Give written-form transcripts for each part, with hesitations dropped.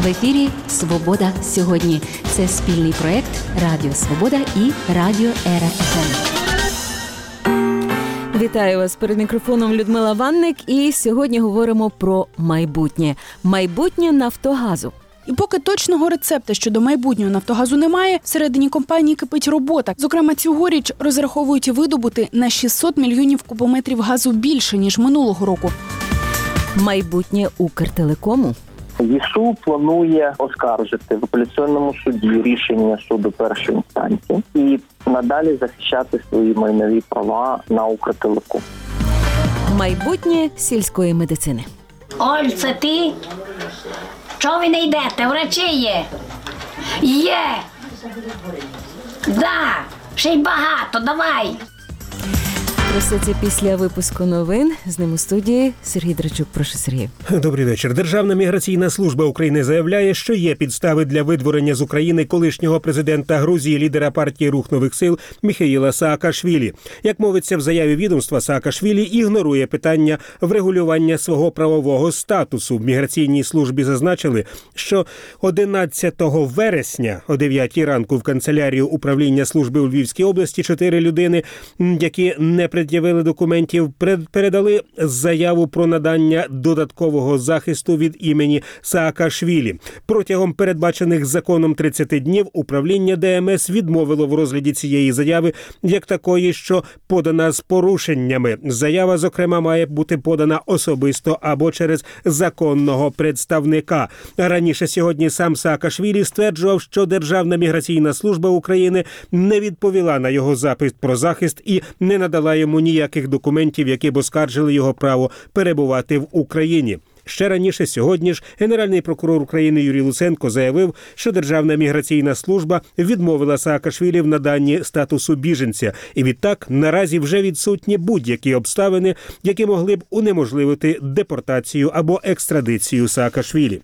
В ефірі «Свобода сьогодні». Це спільний проєкт Радіо Свобода і Радіо Ера ФМ. Вітаю вас, перед мікрофоном Людмила Ванник, і сьогодні говоримо про майбутнє. Майбутнє Нафтогазу. І поки точного рецепта щодо майбутнього Нафтогазу немає, всередині компанії кипить робота. Зокрема, цьогоріч розраховують видобути на 600 мільйонів кубометрів газу більше, ніж минулого року. Майбутнє Укртелекому. ЄСУ планує оскаржити в апеляційному суді рішення суду першої інстанції і надалі захищати свої майнові права на Укртелеком. Майбутнє сільської медицини. Оль, це ти? Чого ви не йдете? Врачі є? Є! Да! Ще й багато, давай! Про все це після випуску новин. З ним у студії Сергій Драчук. Прошу, Сергій. Добрий вечір. Державна міграційна служба України заявляє, що є підстави для видворення з України колишнього президента Грузії, лідера партії «Рух нових сил» Міхеїла Саакашвілі. Як мовиться в заяві відомства, Саакашвілі ігнорує питання врегулювання свого правового статусу. В міграційній службі зазначили, що 11 вересня о 9 ранку в канцелярію управління служби у Львівській області 4 людини, які не пред'явили документів, передали заяву про надання додаткового захисту від імені Саакашвілі. Протягом передбачених законом 30 днів управління ДМС відмовило в розгляді цієї заяви як такої, що подана з порушеннями. Заява, зокрема, має бути подана особисто або через законного представника. Раніше сьогодні сам Саакашвілі стверджував, що Державна міграційна служба України не відповіла на його запит про захист і не надала йому ніяких документів, які б оскаржили його право перебувати в Україні. Ще раніше сьогодні ж Генеральний прокурор України Юрій Луценко заявив, що Державна міграційна служба відмовила Саакашвілі в наданні статусу біженця. І відтак наразі вже відсутні будь-які обставини, які могли б унеможливити депортацію або екстрадицію Саакашвілі.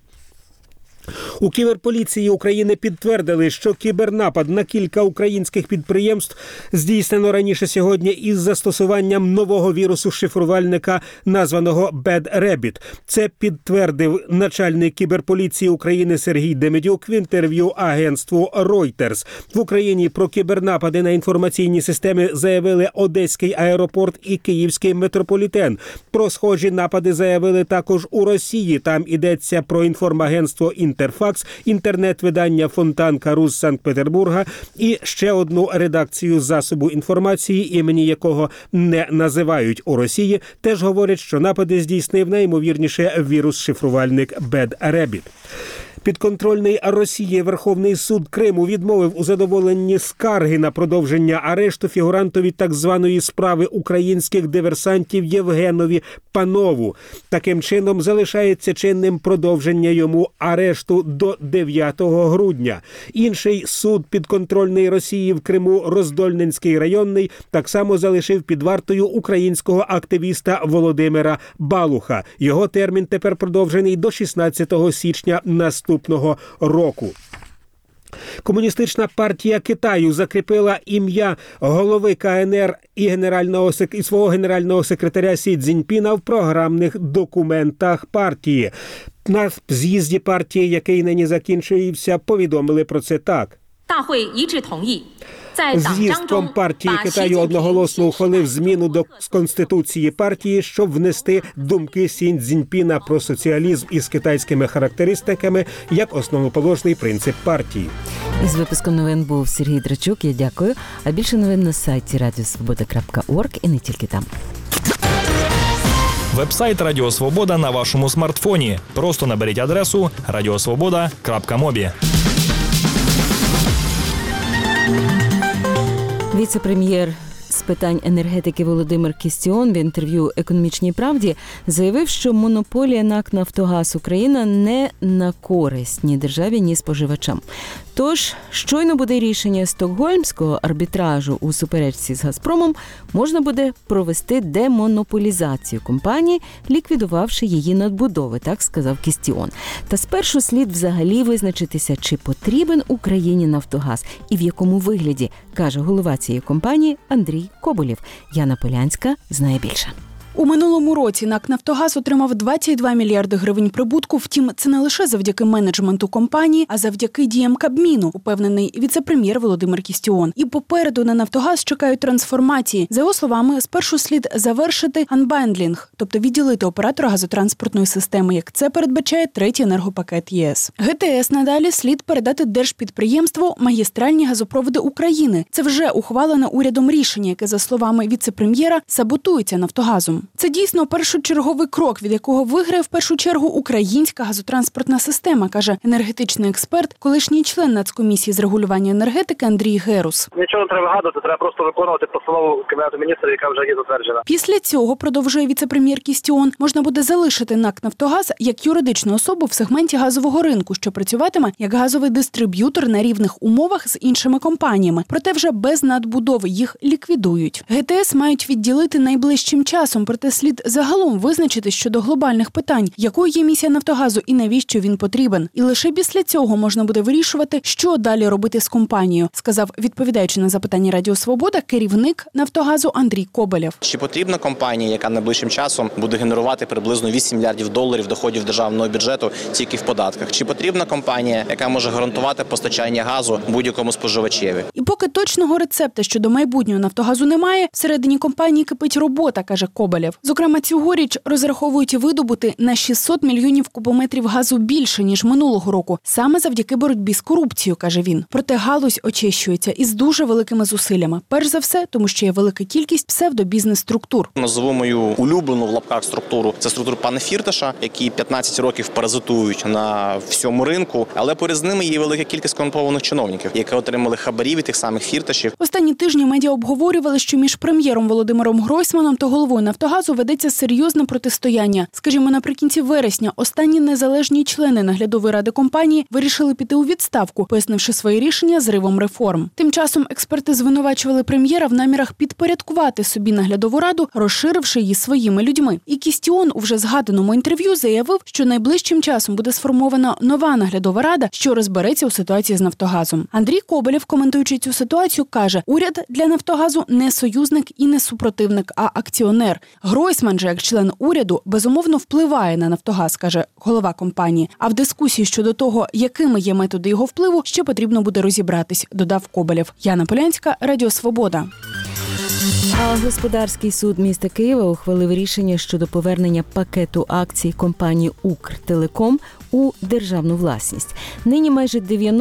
У кіберполіції України підтвердили, що кібернапад на кілька українських підприємств здійснено раніше сьогодні із застосуванням нового вірусу-шифрувальника, названого Bad Rabbit. Це підтвердив начальник кіберполіції України Сергій Демидюк в інтерв'ю агентству Reuters. В Україні про кібернапади на інформаційні системи заявили Одеський аеропорт і Київський метрополітен. Про схожі напади заявили також у Росії. Там йдеться про інформагентство «Інтерфакс», інтернет-видання «Фонтанка Рус» Санкт-Петербурга і ще одну редакцію засобу інформації, імені якого не називають у Росії, теж говорять, що напади здійснив найімовірніше вірус-шифрувальник Bad Rabbit. Підконтрольний Росії Верховний суд Криму відмовив у задоволенні скарги на продовження арешту фігурантові так званої справи українських диверсантів Євгенові Панову. Таким чином залишається чинним продовження йому арешту до 9 грудня. Інший суд підконтрольний Росії в Криму, Роздольненський районний, так само залишив під вартою українського активіста Володимира Балуха. Його термін тепер продовжений до 16 січня наступного року. Комуністична партія Китаю закріпила ім'я голови КНР і свого генерального секретаря Сі Цзіньпіна в програмних документах партії. На з'їзді партії, який нині закінчується, повідомили про це так. З'їзд Компартії Китаю одноголосно ухвалив зміну до Конституції партії, щоб внести думки Сі Цзіньпіна про соціалізм із китайськими характеристиками як основоположний принцип партії. Із випуском новин був Сергій Драчук. Я дякую. А більше новин на сайті radiosvoboda.org і не тільки там. Вебсайт Радіо Свобода на вашому смартфоні. Просто наберіть адресу radiosvoboda.mobi. Віце-прем'єр з питань енергетики Володимир Кістіон в інтерв'ю «Економічній правді» заявив, що монополія НАК «Нафтогаз Україна» не на користь ні державі, ні споживачам. Тож, щойно буде рішення стокгольмського арбітражу у суперечці з «Газпромом», можна буде провести демонополізацію компанії, ліквідувавши її надбудови, так сказав Кістіон. Та спершу слід взагалі визначитися, чи потрібен Україні «Нафтогаз» і в якому вигляді, каже голова цієї компанії Андрій Коболєв. Яна Полянська знає більше. У минулому році НАК «Нафтогаз» отримав 22 мільярди гривень прибутку. Втім, це не лише завдяки менеджменту компанії, а завдяки діям Кабміну, упевнений віце-прем'єр Володимир Кістіон. І попереду на «Нафтогаз» чекають трансформації. За його словами, спершу слід завершити анбандлінг, тобто відділити оператора газотранспортної системи, як це передбачає третій енергопакет ЄС. ГТС надалі слід передати держпідприємству «Магістральні газопроводи України». Це вже ухвалене урядом рішення, яке, за словами віце-прем'єра, саботується «Нафтогазом». Це дійсно першочерговий крок, від якого виграє в першу чергу українська газотранспортна система, каже енергетичний експерт, колишній член Нацкомісії з регулювання енергетики Андрій Герус. Нічого не треба вигадувати, треба просто виконувати постанову Кабінету міністрів, яка вже є затверджена. Після цього, продовжує віце-прем'єр Кістіон, можна буде залишити НАК «Нафтогаз» як юридичну особу в сегменті газового ринку, що працюватиме як газовий дистриб'ютор на рівних умовах з іншими компаніями. Проте вже без надбудови їх ліквідують. ГТС мають відділити найближчим часом, проте слід загалом визначити щодо глобальних питань, якою є місія «Нафтогазу» і навіщо він потрібен. І лише після цього можна буде вирішувати, що далі робити з компанією, сказав, відповідаючи на запитання Радіо Свобода, керівник «Нафтогазу» Андрій Коболєв. Чи потрібна компанія, яка найближчим часом буде генерувати приблизно 8 мільярдів доларів доходів державного бюджету тільки в податках? Чи потрібна компанія, яка може гарантувати постачання газу будь-якому споживачеві? І поки точного рецепта щодо майбутнього «Нафтогазу» немає, всередині компанії кипить робота, каже Коболєв. Зокрема, цьогоріч розраховують видобути на 600 мільйонів кубометрів газу більше, ніж минулого року, саме завдяки боротьбі з корупцією, каже він. Проте галузь очищується із дуже великими зусиллями. Перш за все, тому що є велика кількість псевдобізнес-структур. Назову мою улюблену в лапках структуру. Це структура пана Фірташа, які 15 років паразитують на всьому ринку, але поряд з ними є велика кількість корумпованих чиновників, які отримали хабарі від тих самих Фірташів. Останні тижні медіа обговорювали, що між прем'єром Володимиром Гройсманом та головою «Нафтогазу» ведеться серйозне протистояння. Скажімо, наприкінці вересня останні незалежні члени наглядової ради компанії вирішили піти у відставку, пояснивши своє рішення зривом реформ. Тим часом експерти звинувачували прем'єра в намірах підпорядкувати собі наглядову раду, розширивши її своїми людьми. І Кістіон у вже згаданому інтерв'ю заявив, що найближчим часом буде сформована нова наглядова рада, що розбереться у ситуації з «Нафтогазом». Андрій Коболєв, коментуючи цю ситуацію, каже, уряд для «Нафтогазу» не союзник і не супротивник, а акціонер. Гройсман же, як член уряду, безумовно впливає на «Нафтогаз», каже голова компанії. А в дискусії щодо того, якими є методи його впливу, ще потрібно буде розібратись, додав Коболєв. Яна Полянська, Радіо Свобода. А господарський суд міста Києва ухвалив рішення щодо повернення пакету акцій компанії «Укртелеком» у державну власність. Нині майже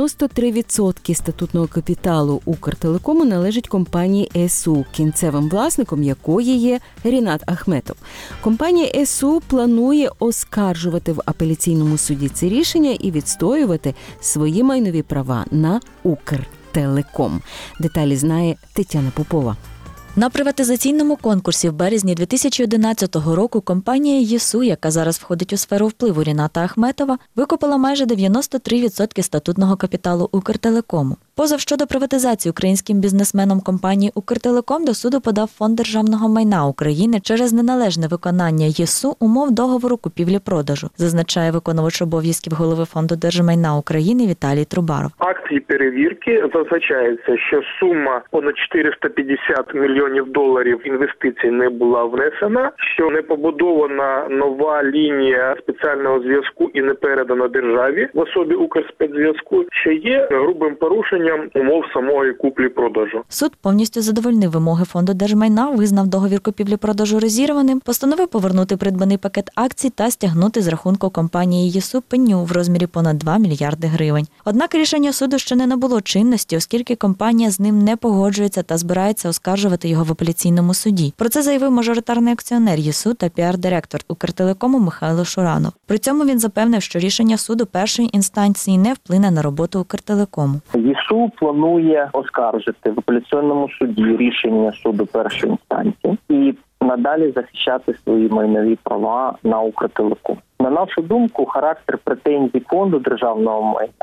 93% статутного капіталу «Укртелекому» належить компанії ЕСУ, кінцевим власником якої є Рінат Ахметов. Компанія ЕСУ планує оскаржувати в апеляційному суді це рішення і відстоювати свої майнові права на «Укртелеком». Деталі знає Тетяна Попова. На приватизаційному конкурсі в березні 2011 року компанія ЄСУ, яка зараз входить у сферу впливу Ріната Ахметова, викупила майже 93% статутного капіталу «Укртелекому». Позов щодо приватизації українським бізнесменом компанії «Укртелеком» до суду подав Фонд державного майна України через неналежне виконання ЄСУ умов договору купівлі-продажу, зазначає виконувач обов'язків голови Фонду держмайна України Віталій Трубаров. Акції перевірки зазначається, що сума понад 450 мільйонів доларів інвестицій не була внесена, що не побудована нова лінія спеціального зв'язку і не передана державі в особі Укрспецзв'язку, що є грубим порушенням умов самої куплі-продажу. Суд повністю задовольнив вимоги Фонду держмайна, визнав договір купівлі-продажу розірваним, постановив повернути придбаний пакет акцій та стягнути з рахунку компанії ЄСУ пеню в розмірі понад 2 мільярди гривень. Однак рішення суду ще не набуло чинності, оскільки компанія з ним не погоджується та збирається оскаржувати його в апеляційному суді. Про це заявив мажоритарний акціонер ЄСУ та піар-директор «Укртелекому» Михайло Шуранов. При цьому він запевнив, що рішення суду першої інстанції не вплине на роботу «Укртелекому». ЄСУ планує оскаржити в апеляційному суді рішення суду першої інстанції і надалі захищати свої майнові права на «Укртелеком». На нашу думку, характер претензій Фонду державного майна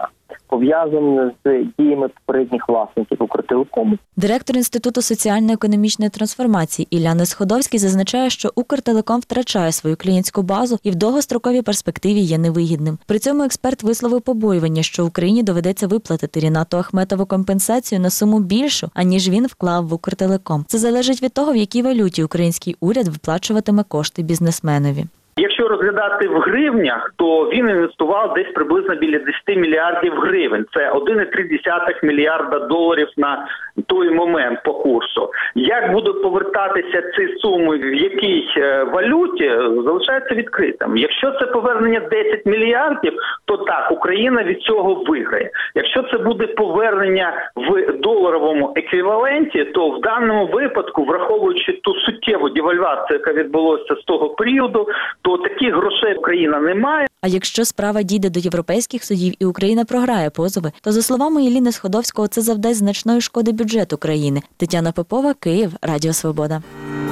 пов'язане з діями попередніх власників Укртелекому. Директор Інституту соціально-економічної трансформації Ілля Сходовський зазначає, що Укртелеком втрачає свою клієнтську базу і в довгостроковій перспективі є невигідним. При цьому експерт висловив побоювання, що Україні доведеться виплатити Рінату Ахметову компенсацію на суму більшу, аніж він вклав в Укртелеком. Це залежить від того, в якій валюті український уряд виплачуватиме кошти бізнесменові. Якщо розглядати в гривнях, то він інвестував десь приблизно біля 10 мільярдів гривень. Це 1,3 мільярда доларів на той момент по курсу. Як будуть повертатися ці суми в якій валюті, залишається відкритим. Якщо це повернення 10 мільярдів, то так, Україна від цього виграє. Якщо це буде повернення в доларовому еквіваленті, то в даному випадку, враховуючи ту суттєву девальвацію, яка відбулася з того періоду, то таких грошей Україна не має. А якщо справа дійде до європейських судів і Україна програє позови, то, за словами Іллі Сходовського, це завдасть значної шкоди бюджету країни. Тетяна Попова, Київ, Радіо Свобода.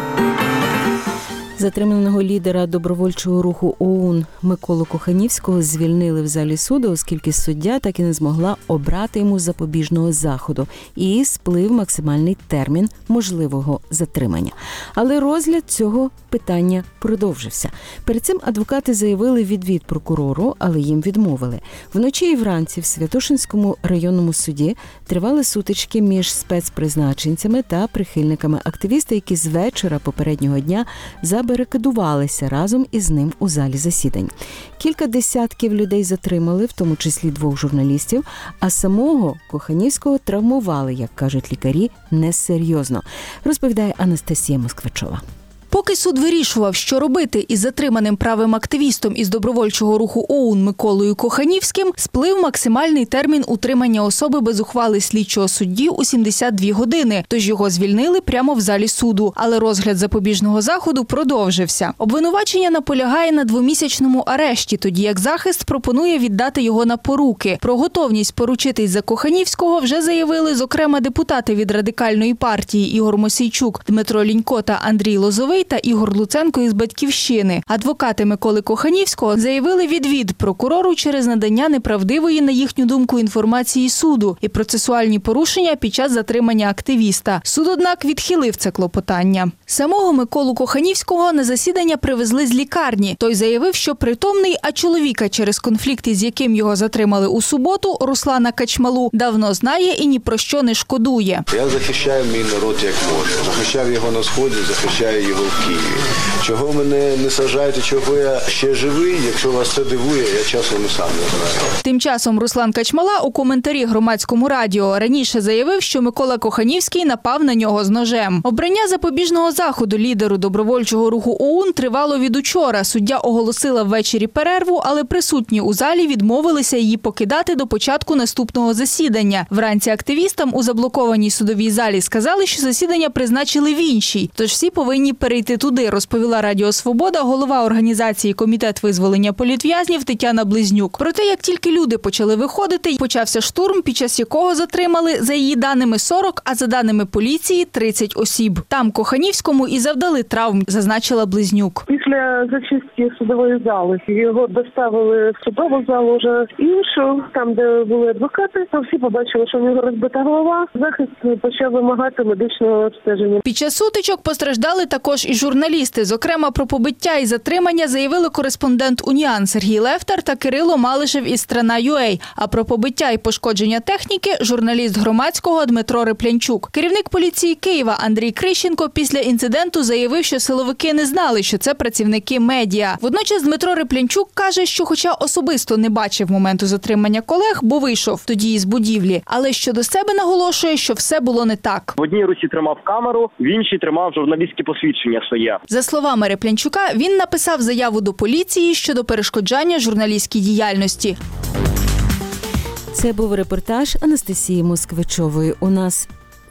Затриманого лідера добровольчого руху ОУН Миколу Коханівського звільнили в залі суду, оскільки суддя так і не змогла обрати йому запобіжного заходу і сплив максимальний термін можливого затримання. Але розгляд цього питання продовжився. Перед цим адвокати заявили відвід прокурору, але їм відмовили. Вночі і вранці в Святошинському районному суді тривали сутички між спецпризначенцями та прихильниками активіста, які з вечора попереднього дня забарикадувалися разом із ним у залі засідань. Кілька десятків людей затримали, в тому числі 2 журналістів, а самого Коханівського травмували, як кажуть лікарі, несерйозно, розповідає Анастасія Москвичова. Поки суд вирішував, що робити із затриманим правим активістом із добровольчого руху ОУН Миколою Коханівським, сплив максимальний термін утримання особи без ухвали слідчого судді у 72 години, тож його звільнили прямо в залі суду. Але розгляд запобіжного заходу продовжився. Обвинувачення наполягає на 2-місячному арешті, тоді як захист пропонує віддати його на поруки. Про готовність поручитись за Коханівського вже заявили, зокрема, депутати від Радикальної партії Ігор Мосійчук, Дмитро Лінько та Андрій Лозовий та Ігор Луценко із «Батьківщини». Адвокати Миколи Коханівського заявили відвід прокурору через надання неправдивої, на їхню думку, інформації суду і процесуальні порушення під час затримання активіста. Суд, однак, відхилив це клопотання. Самого Миколу Коханівського на засідання привезли з лікарні. Той заявив, що притомний, а чоловіка, через конфлікт, із яким його затримали у суботу, Руслана Качмалу, давно знає і ні про що не шкодує. Я захищаю мій народ як можу. Захищав його на Сході, захищаю його в Києві. Чого мене не саджають і чого я ще живий, якщо вас це дивує, я часом і сам не знаю. Тим часом Руслан Качмала у коментарі Громадському радіо раніше заявив, що Микола Коханівський напав на нього з ножем. Обрання запобіжного заходу лідеру добровольчого руху ОУН тривало від учора. Суддя оголосила ввечері перерву, але присутні у залі відмовилися її покидати до початку наступного засідання. Вранці активістам у заблокованій судовій залі сказали, що засідання призначили в іншій, тож всі повинні перейти туди, розповіла Радіо Свобода голова організації «Комітет визволення політв'язнів» Тетяна Близнюк. Проте, як тільки люди почали виходити, почався штурм, під час якого затримали, за її даними, 40, а за даними поліції, 30 осіб. Там Коханівському і завдали травм, зазначила Близнюк. Після зачистки судової зали його доставили в судову залу вже іншу, там, де були адвокати. Там всі побачили, що в нього розбита голова. Захист почав вимагати медичного обстеження. Під час сутичок постраждали також і журналісти. Зокрема, про побиття і затримання заявили кореспондент «Уніан» Сергій Левтер та Кирило Малишев із «Страна.UA». А про побиття і пошкодження техніки – журналіст Громадського Дмитро Реплянчук. Керівник поліції Києва Андрій Крищенко після інциденту заявив, що силовики не знали, що це працівники медіа. Водночас Дмитро Реплянчук каже, що хоча особисто не бачив моменту затримання колег, бо вийшов тоді із будівлі, але щодо себе наголошує, що все було не так. В одній руці тримав камеру, в іншій тримав журналістське посвідчення своє. За словами Реплянчука, він написав заяву до поліції щодо перешкоджання журналістській діяльності. Це був репортаж Анастасії Москвичової. У нас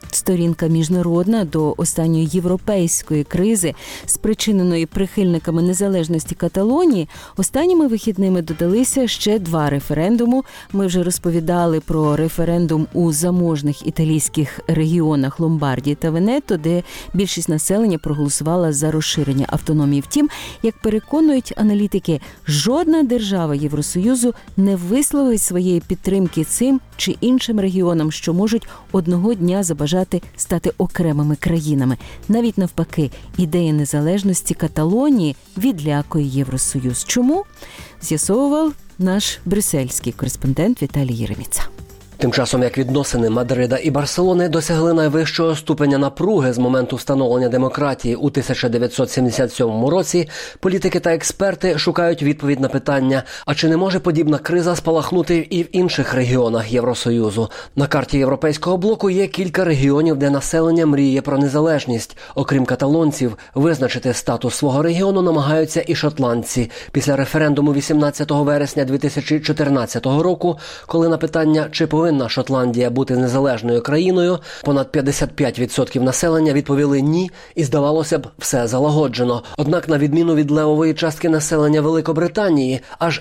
Сторінка міжнародна до останньої європейської кризи, спричиненої прихильниками незалежності Каталонії, останніми вихідними додалися ще 2 референдуми. Ми вже розповідали про референдум у заможних італійських регіонах Ломбардії та Венето, де більшість населення проголосувала за розширення автономії. Втім, як переконують аналітики, жодна держава Євросоюзу не висловить своєї підтримки цим чи іншим регіонам, що можуть одного дня забажати стати окремими країнами. Навіть навпаки, ідея незалежності Каталонії відлякує Євросоюз. Чому? З'ясовував наш брюссельський кореспондент Віталій Єреміца. Тим часом, як відносини Мадрида і Барселони досягли найвищого ступеня напруги з моменту встановлення демократії у 1977 році, політики та експерти шукають відповідь на питання, а чи не може подібна криза спалахнути і в інших регіонах Євросоюзу. На карті Європейського блоку є кілька регіонів, де населення мріє про незалежність. Окрім каталонців, визначити статус свого регіону намагаються і шотландці. Після референдуму 18 вересня 2014 року, коли на питання, чи повинна Шотландія бути незалежною країною, понад 55% населення відповіли «ні» і, здавалося б, все залагоджено. Однак, на відміну від левової частки населення Великобританії, аж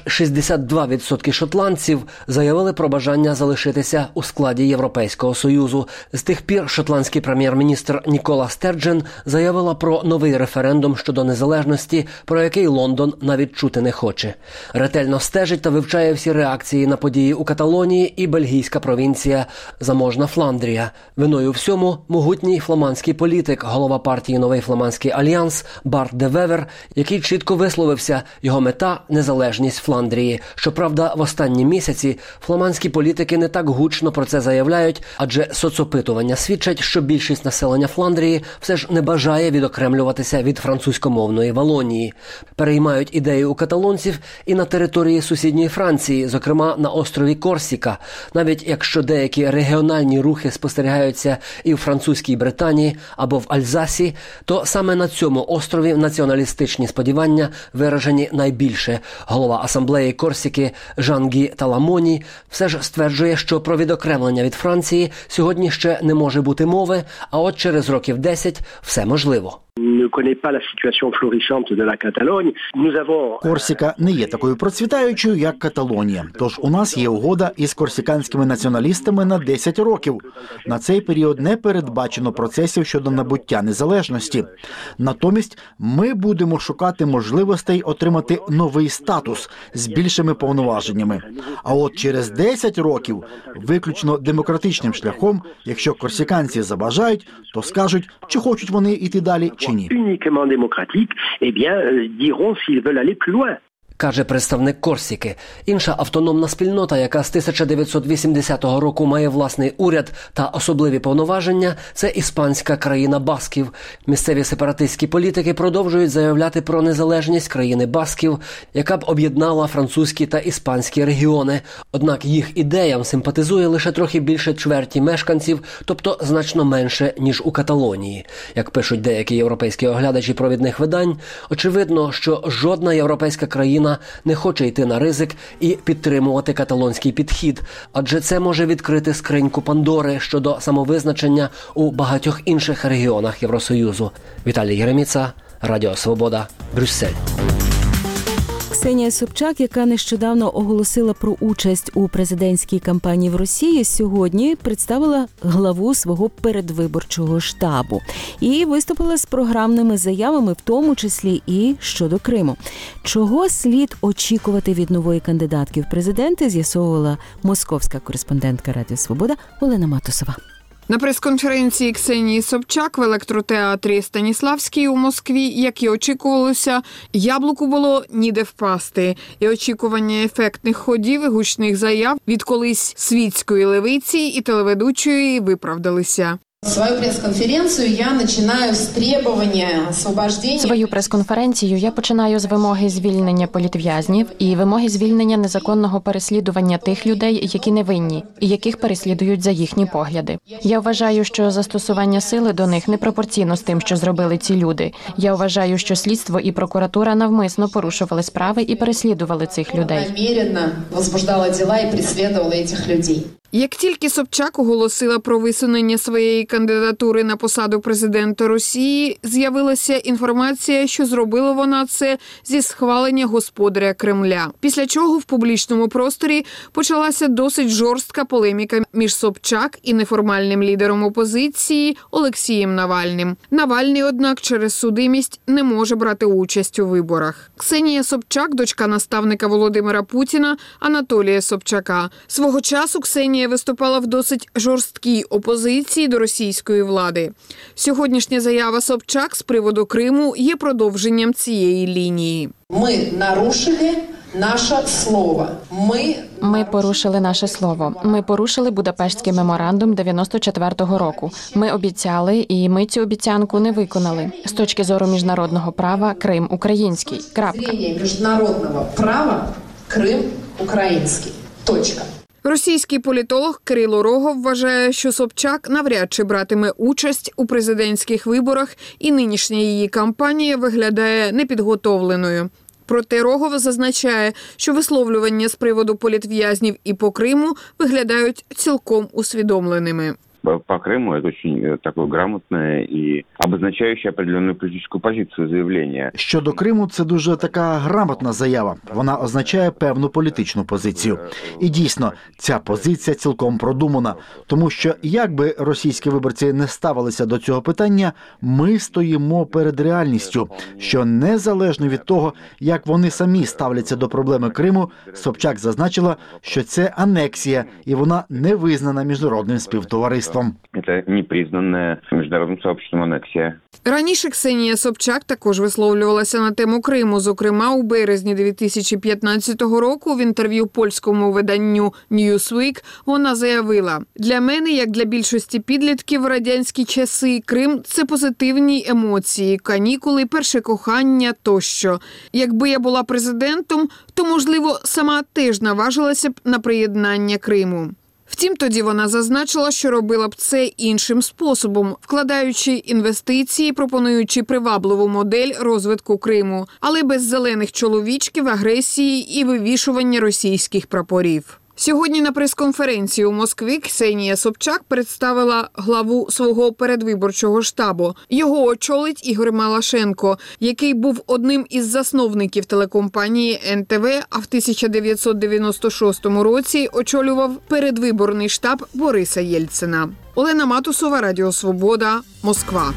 62% шотландців заявили про бажання залишитися у складі Європейського Союзу. З тих пір шотландський прем'єр-міністр Нікола Стерджен заявила про новий референдум щодо незалежності, про який Лондон навіть чути не хоче. Ретельно стежить та вивчає всі реакції на події у Каталонії і бельгійська провінція заможна Фландрія. Виною всьому могутній фламандський політик, голова партії «Новий фламандський альянс» Барт де Вевер, який чітко висловився, його мета – незалежність Фландрії. Щоправда, в останні місяці фламандські політики не так гучно про це заявляють, адже соцопитування свідчать, що більшість населення Фландрії все ж не бажає відокремлюватися від французькомовної Валонії. Переймають ідеї у каталонців і на території сусідньої Франції, зокрема на острові Корсіка. Навіть якщо деякі регіональні рухи спостерігаються і в французькій Британії або в Альзасі, то саме на цьому острові націоналістичні сподівання виражені найбільше. Голова асамблеї Корсіки Жан-Гі Таламоні все ж стверджує, що про відокремлення від Франції сьогодні ще не може бути мови, а от через років 10 все можливо. Корсіка не є такою процвітаючою, як Каталонія. Тож у нас є угода із корсиканськими націоналістами на 10 років. На цей період не передбачено процесів щодо набуття незалежності. Натомість ми будемо шукати можливостей отримати новий статус з більшими повноваженнями. А от через 10 років, виключно демократичним шляхом, якщо корсиканці забажають, то скажуть, чи хочуть вони йти далі, чи ні. Каже представник Корсіки. Інша автономна спільнота, яка з 1980 року має власний уряд та особливі повноваження, це іспанська країна Басків. Місцеві сепаратистські політики продовжують заявляти про незалежність країни Басків, яка б об'єднала французькі та іспанські регіони. Однак їх ідеям симпатизує лише трохи більше чверті мешканців, тобто значно менше, ніж у Каталонії. Як пишуть деякі європейські оглядачі провідних видань, очевидно, що жодна європейська країна не хоче йти на ризик і підтримувати каталонський підхід, адже це може відкрити скриньку Пандори щодо самовизначення у багатьох інших регіонах Євросоюзу. Віталій Єреміца, Радіо Свобода, Брюссель. Ксенія Собчак, яка нещодавно оголосила про участь у президентській кампанії в Росії, сьогодні представила главу свого передвиборчого штабу і виступила з програмними заявами, в тому числі і щодо Криму. Чого слід очікувати від нової кандидатки в президенти, з'ясовувала московська кореспондентка Радіо Свобода Олена Матусова. На прес-конференції Ксенії Собчак в електротеатрі Станіславській у Москві, як і очікувалося, яблуку було ніде впасти. І очікування ефектних ходів і гучних заяв від колись світської левиці і телеведучої виправдалися. Свою прес-конференцію я починаю з требування освобождення. Свою прес-конференцію я починаю з вимоги звільнення політв'язнів і вимоги звільнення незаконного переслідування тих людей, які невинні, і яких переслідують за їхні погляди. Я вважаю, що застосування сили до них непропорційно з тим, що зробили ці люди. Я вважаю, що слідство і прокуратура навмисно порушували справи і переслідували цих людей. Намірено возбуждала діла і переслідувала цих людей. Як тільки Собчак оголосила про висунення своєї кандидатури на посаду президента Росії, з'явилася інформація, що зробила вона це зі схвалення господаря Кремля. Після чого в публічному просторі почалася досить жорстка полеміка між Собчак і неформальним лідером опозиції Олексієм Навальним. Навальний, однак, через судимість не може брати участь у виборах. Ксенія Собчак, дочка наставника Володимира Путіна Анатолія Собчака. Свого часу Ксенія виступала в досить жорсткій опозиції до російської влади. Сьогоднішня заява Собчак з приводу Криму є продовженням цієї лінії. Ми нарушили наше слово. Ми порушили наше слово. Ми порушили Будапештський меморандум 94-го року. Ми обіцяли, і ми цю обіцянку не виконали. З точки зору міжнародного права, Крим український. Крапка. Міжнародного права Крим український. Точка. Російський політолог Кирило Рогов вважає, що Собчак навряд чи братиме участь у президентських виборах, і нинішня її кампанія виглядає непідготовленою. Проте Рогов зазначає, що висловлювання з приводу політв'язнів і по Криму виглядають цілком усвідомленими. По Крыму это очень такое грамотное и обозначающее определенную политическую позицию заявление. Щодо Криму, це дуже така грамотна заява. Вона означає певну політичну позицію. І дійсно, ця позиція цілком продумана. Тому що, як би російські виборці не ставилися до цього питання, ми стоїмо перед реальністю, що незалежно від того, як вони самі ставляться до проблеми Криму, Собчак зазначила, що це анексія, і вона не визнана міжнародним співтовариством. Це непризнана міжнародним сообществом анексія. Раніше Ксенія Собчак також висловлювалася на тему Криму. Зокрема, у березні 2015 року в інтерв'ю польському виданню Newsweek вона заявила: «Для мене, як для більшості підлітків в радянські часи, Крим – це позитивні емоції, канікули, перше кохання тощо. Якби я була президентом, то, можливо, сама теж наважилася б на приєднання Криму». Втім, тоді вона зазначила, що робила б це іншим способом, вкладаючи інвестиції, пропонуючи привабливу модель розвитку Криму, але без зелених чоловічків, агресії і вивішування російських прапорів. Сьогодні на прес-конференції у Москві Ксенія Собчак представила главу свого передвиборчого штабу. Його очолить Ігор Малашенко, який був одним із засновників телекомпанії НТВ, а в 1996 році очолював передвиборний штаб Бориса Єльцина. Олена Матусова, Радіо Свобода, Москва.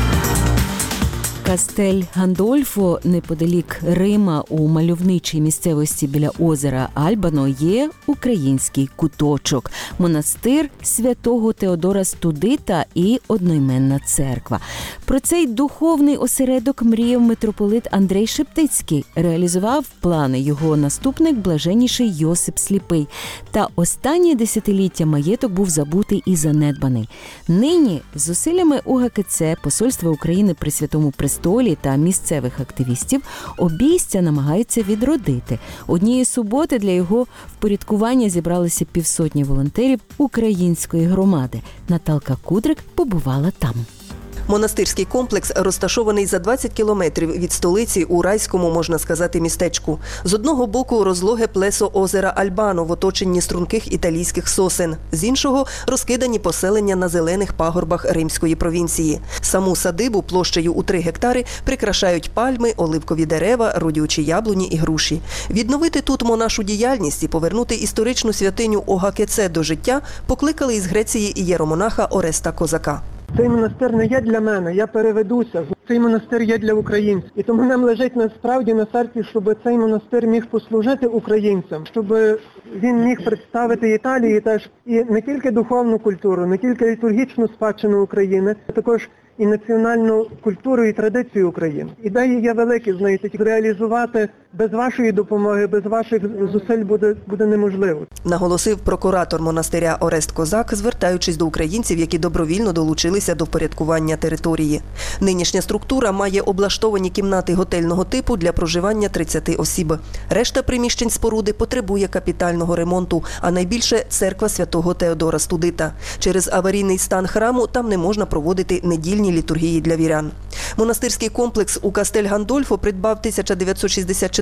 Кастель Гандольфо неподалік Рима у мальовничій місцевості біля озера Альбано є український куточок, монастир святого Теодора Студита і одноіменна церква. Про цей духовний осередок мріяв митрополит Андрей Шептицький, реалізував плани його наступник блаженніший Йосип Сліпий. Та останні десятиліття маєток був забутий і занедбаний. Нині зусиллями УГКЦ, Посольства України при Святому Престолі та місцевих активістів обійстя намагаються відродити. Однієї суботи для його впорядкування зібралися 500 волонтерів української громади. Наталка Кудрик побувала там. Монастирський комплекс розташований за 20 кілометрів від столиці у райському, можна сказати, містечку. З одного боку розлоге плесо озера Альбано в оточенні струнких італійських сосен. З іншого – розкидані поселення на зелених пагорбах римської провінції. Саму садибу площею у 3 гектари прикрашають пальми, оливкові дерева, родючі яблуні і груші. Відновити тут монашу діяльність і повернути історичну святиню ОГКЦ до життя покликали із Греції ієромонаха Ореста Козака. Цей монастир не є для мене, я переведуся. Цей монастир є для українців. І тому нам лежить насправді на серці, щоб цей монастир міг послужити українцям, щоб він міг представити Італії теж і не тільки духовну культуру, не тільки літургічну спадщину України, а також і національну культуру і традицію України. Ідеї є великі, знаєте, реалізувати без вашої допомоги, без ваших зусиль буде неможливо. Наголосив прокуратор монастиря Орест Козак, звертаючись до українців, які добровільно долучилися до впорядкування території. Нинішня структура має облаштовані кімнати готельного типу для проживання 30 осіб. Решта приміщень споруди потребує капітального ремонту, а найбільше – церква святого Теодора Студита. Через аварійний стан храму там не можна проводити недільні літургії для вірян. Монастирський комплекс у Кастель Гандольфо придбав 1964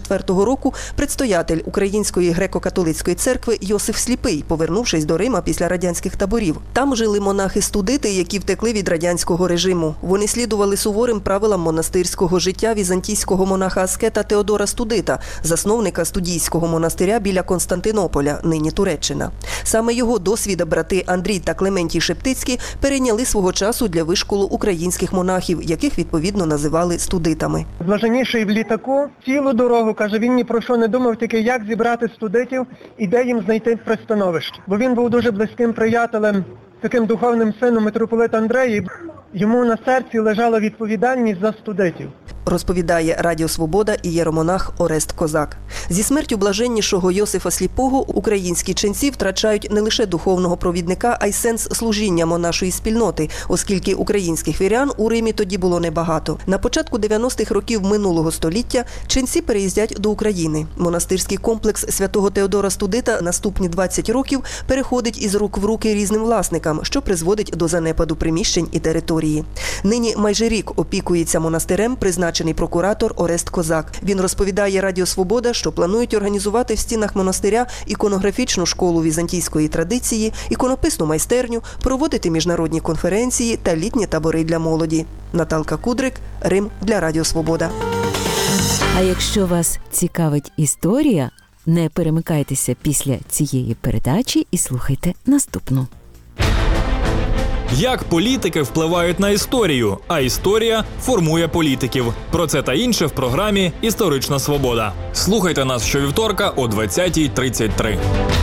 2004 року предстоятель Української греко-католицької церкви Йосиф Сліпий, повернувшись до Рима після радянських таборів. Там жили монахи-студити, які втекли від радянського режиму. Вони слідували суворим правилам монастирського життя візантійського монаха-аскета Теодора Студита, засновника студійського монастиря біля Константинополя, нині Туреччина. Саме його досвід брати Андрій та Клементій Шептицькі перейняли свого часу для вишколу українських монахів, яких відповідно називали студитами. Блаженніший в літаку цілу дорогу, каже, він ні про що не думав, тільки як зібрати студитів і де їм знайти пристановище. Бо він був дуже близьким приятелем, таким духовним сином митрополита Андрея. Йому на серці лежала відповідальність за студитів. Розповідає Радіо Свобода ієромонах Орест Козак. Зі смертю блаженнішого Йосифа Сліпого українські ченці втрачають не лише духовного провідника, а й сенс служіння монашої спільноти, оскільки українських вірян у Римі тоді було небагато. На початку 90-х років минулого століття ченці переїздять до України. Монастирський комплекс святого Теодора Студита наступні 20 років переходить із рук в руки різним власникам, що призводить до занепаду приміщень і території. Нині майже рік опікується монастирем призначений прокуратор Орест Козак. Він розповідає Радіо Свобода, що планують організувати в стінах монастиря іконографічну школу візантійської традиції, іконописну майстерню, проводити міжнародні конференції та літні табори для молоді. Наталка Кудрик, Рим для Радіо Свобода. А якщо вас цікавить історія, не перемикайтеся після цієї передачі і слухайте наступну. Як політики впливають на історію, а історія формує політиків. Про це та інше в програмі «Історична свобода». Слухайте нас щовівторка о 20:33.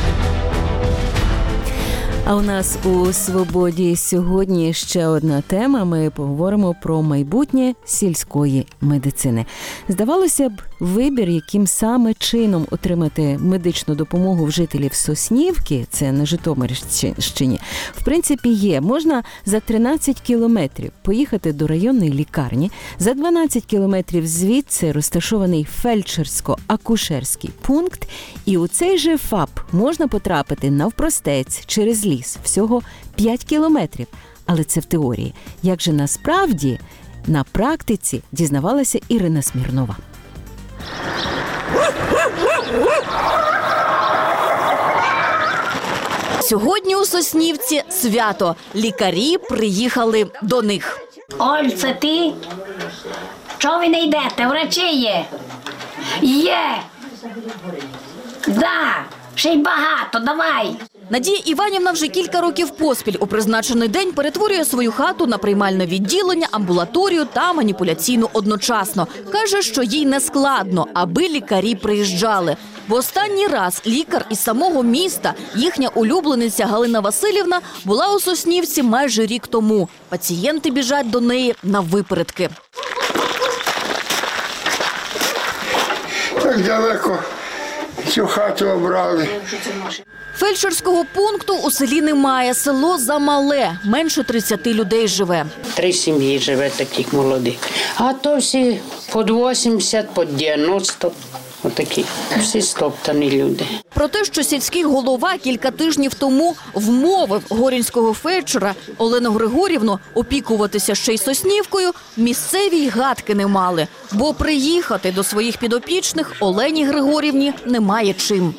А у нас у «Свободі» сьогодні ще одна тема. Ми поговоримо про майбутнє сільської медицини. Здавалося б, вибір, яким саме чином отримати медичну допомогу в жителів Соснівки, це на Житомирщині, в принципі є. Можна за 13 кілометрів поїхати до районної лікарні, за 12 кілометрів звідси розташований фельдшерсько-акушерський пункт, і у цей же ФАП можна потрапити навпростець через ліс. Всього 5 кілометрів. Але це в теорії. Як же насправді, на практиці, дізнавалася Ірина Смірнова. Сьогодні у Соснівці свято. Лікарі приїхали до них. Оль, це ти? Чого ви не йдете? Врачі є. Є. Да. Ще й багато, давай. Надія Іванівна вже кілька років поспіль у призначений день перетворює свою хату на приймальне відділення, амбулаторію та маніпуляційну одночасно. Каже, що їй не складно, аби лікарі приїжджали. В останній раз лікар із самого міста, їхня улюблениця Галина Васильівна, була у Соснівці майже рік тому. Пацієнти біжать до неї наввипередки. Так далеко цю хату обрали. Фельдшерського пункту у селі немає. Село замале. Менше 30 людей живе. 3 сім'ї живе таких молодих. А то всі під 80, під 90. Отакі. Всі стоптані люди. Про те, що сільський голова кілька тижнів тому вмовив горінського фельдшера Олену Григорівну опікуватися ще й Соснівкою, місцеві й гадки не мали. Бо приїхати до своїх підопічних Олені Григорівні немає чим.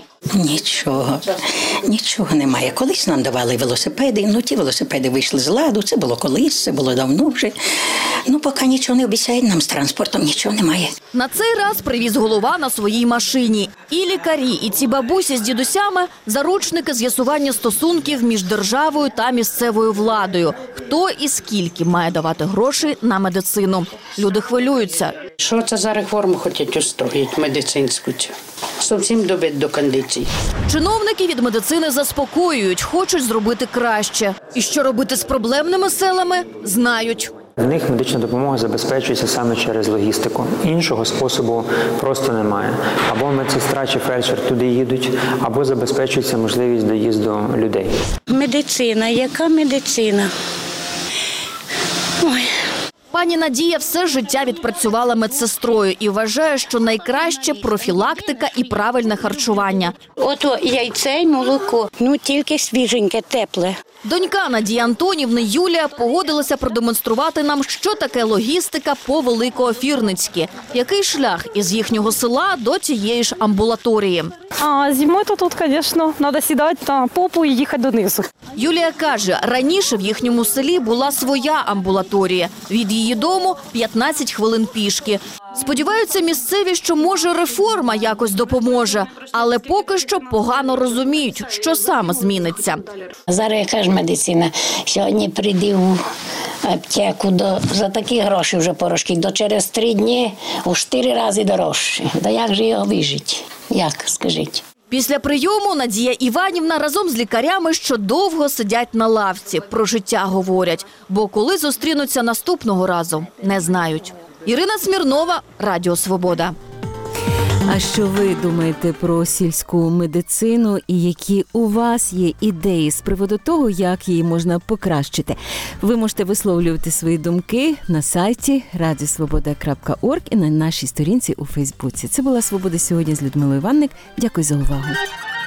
Нічого немає. Колись нам давали велосипеди, ті велосипеди вийшли з ладу, це було колись, це було давно вже. Поки нічого не обіцяють, нам з транспортом нічого немає. На цей раз привіз голова на своїй машині. І лікарі, і ці бабусі з дідусями – заручники з'ясування стосунків між державою та місцевою владою. Хто і скільки має давати гроші на медицину. Люди хвилюються. Що це за реформу хочуть устроїти медицинську цю? Зовсім добити до кондицій. Чиновники від медицини заспокоюють, хочуть зробити краще. І що робити з проблемними селами – знають. В них медична допомога забезпечується саме через логістику. Іншого способу просто немає. Або медсестра чи фельдшер туди їдуть, або забезпечується можливість доїзду людей. Медицина, яка медицина? Пані Надія все життя відпрацювала медсестрою і вважає, що найкраще – профілактика і правильне харчування. Ото яйце й молоко, тільки свіженьке, тепле. Донька Надії Антонівни Юлія погодилася продемонструвати нам, що таке логістика по-великоофірницьки. Який шлях із їхнього села до тієї ж амбулаторії. А зимою тут, звісно, треба сідати на попу і їхати донизу. Юлія каже, раніше в їхньому селі була своя амбулаторія. Від її дому 15 хвилин пішки. Сподіваються місцеві, що, може, реформа якось допоможе. Але поки що погано розуміють, що саме зміниться. Зараз, яка ж медицина, сьогодні прийди в аптеку, за такі гроші вже порошки, до через 3 дні у 4 рази дорожче. Да як же його вижити? Як, скажіть? Після прийому Надія Іванівна разом з лікарями, що довго сидять на лавці, про життя говорять. Бо коли зустрінуться наступного разу, не знають. Ірина Смірнова, Радіо Свобода. А що ви думаєте про сільську медицину і які у вас є ідеї з приводу того, як її можна покращити? Ви можете висловлювати свої думки на сайті radiosvoboda.org і на нашій сторінці у Фейсбуці. Це була «Свобода сьогодні» з Людмилою Іванник. Дякую за увагу.